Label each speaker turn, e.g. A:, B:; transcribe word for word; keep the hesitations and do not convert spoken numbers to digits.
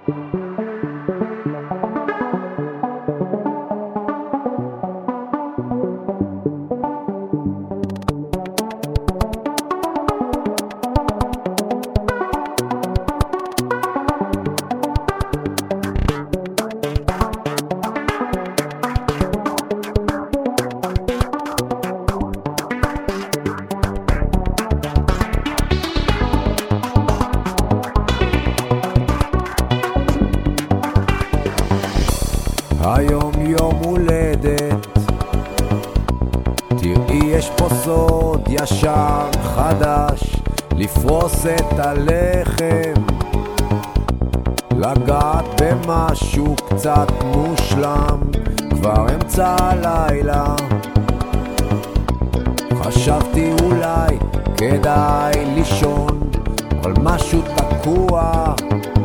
A: היום יום הולדת, תראי יש פה סוד ישר חדש, לפרוס את הלחם, לגעת במשהו קצת מושלם, כבר אמצע הלילה. חשבתי אולי כדאי לישון, אבל משהו תקוע